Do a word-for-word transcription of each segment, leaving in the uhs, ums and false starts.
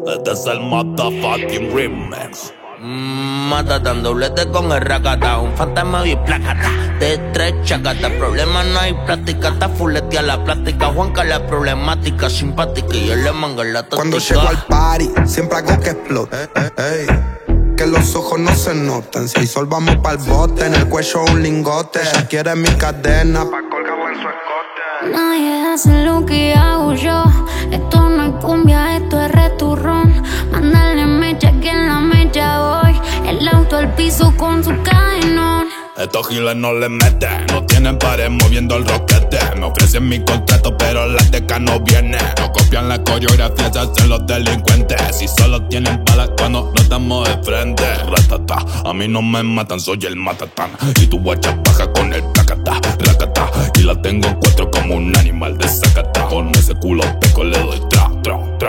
Este es el motherfucking remix. Mmm, Matatan, doblete con el racata. Un fantasma y plácata. De tres chacata. Problema no hay práctica. Está fuletea la plástica. Juanca la problemática. Simpática y él le manga la táctica. Cuando llego al party, siempre hago que explote. Eh, eh, ey. Que los ojos no se notan. Si hay sol, vamos pa'l bote. En el cuello un lingote. Ella quiere mi cadena pa' colgarla en su escote. Nadie hace lo que hago yo. Esto no es cumbia, esto es returrón. Mándale mecha que en la mecha voy. El auto al piso con su cadenón. Estos giles no le meten, no tienen pared moviendo el roquete. Me ofrecen mi contrato pero la teca no viene. No copian la coreografía, se hacen los delincuentes. Y solo tienen balas cuando no estamos de frente. Ratata, a mí no me matan, soy el matatán. Y tu guacha baja con el placata, racata. Y la tengo en cuatro como un animal de zacata. Con ese culo peco le doy tra, tra, tra.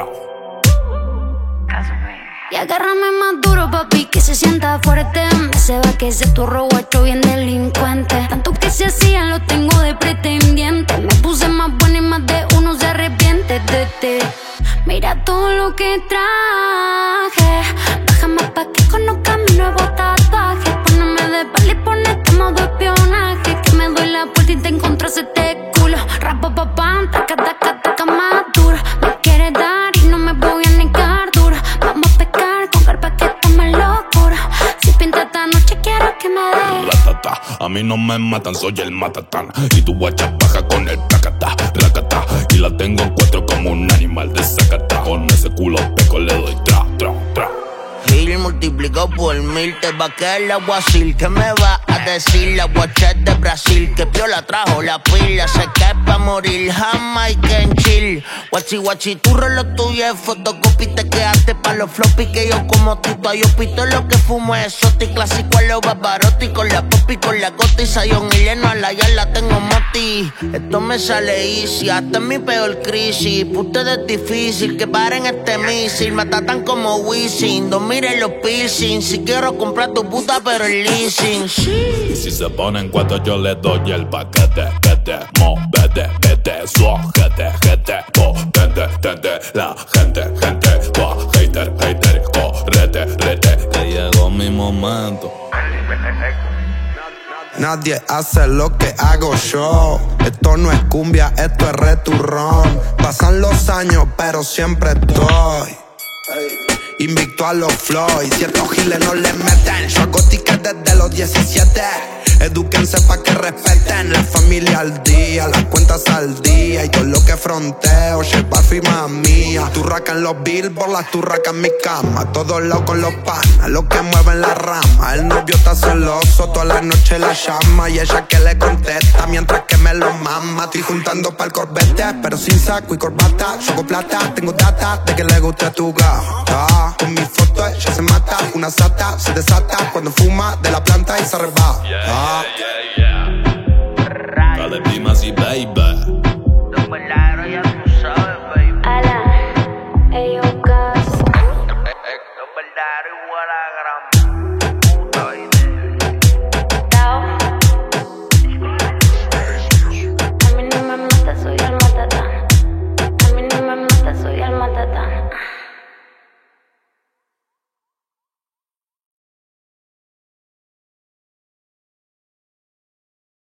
Y agárrame más duro, papi, que se sienta fuerte. Se va que ese turro guacho bien delincuente. Tanto que se hacían lo tengo de pretendiente. Me puse más buena y más de uno se arrepiente de ti. Mira todo lo que traje. Baja más pa' que conozca mi nuevo tatuaje. Póneme de pala y ponete modo espionaje. Que me doy la vuelta y te encontrás este culo. Rapa pa' pam, taca, taca, taca más duro. Me quieres dar y no me voy a negar duro. Vamos a pecar con carpa que toma locura. Si pinta esta noche quiero que me dé. Ratata, a mí no me matan, soy el matatán. Y tu guacha baja con el placata, racata. Y la tengo en cuatro como un animal de zacata. Con ese culo peco le doy tra, tra, tra. Gil multiplicado por mil. Te va a quedar el aguacil. ¿Qué me va a decir la guacha de Brasil? Que piola trajo la pila. Se cae pa' morir, Jamaica en chill. Guachi guachi, tu reloj tuyo es fotocopy. Te quedaste pa' los floppy. Que yo como Tito, yo pito lo que fumo es exotic. Clásico a los Barbarotti. Con la popi, con la gota y Zion y Leno. A la ya la tengo moti. Esto me sale easy, hasta en mi peor crisis. Pa' ustedes es difícil que paren este misil. Me tratan como Wisin. Miren los piercing. Si quiero comprar tu puta pero el leasing. Y si se ponen cuatro yo le doy el paquete. Vete, mo, vete, vete, suajete, jete, po, vete, tete. La gente, gente, po, hater, hater, correte, rete. Que llegó mi momento. Nadie hace lo que hago yo. Esto no es cumbia, esto es returrón. Pasan los años pero siempre estoy invicto a los flow. Y ciertos giles no le meten. Yo hago tickets desde los diecisiete. Edúquense pa' que respeten. La familia al día, las cuentas al día. Y todo lo que fronteo, llevar firma mía. Turraca en los billboards, las turracas en mi cama. Todos lados con los panas, los que mueven la rama. El novio está celoso, toda la noche la llama. Y ella que le contesta mientras que me lo mama. Estoy juntando pa'l corbete, pero sin saco y corbata. Yo hago plata, tengo data de que le guste tu gata. Con mi foto ella se mata, una sata se desata cuando fuma de la planta y se arrebata. Yeah, yeah, yeah, yeah. Dale, Primas y baby.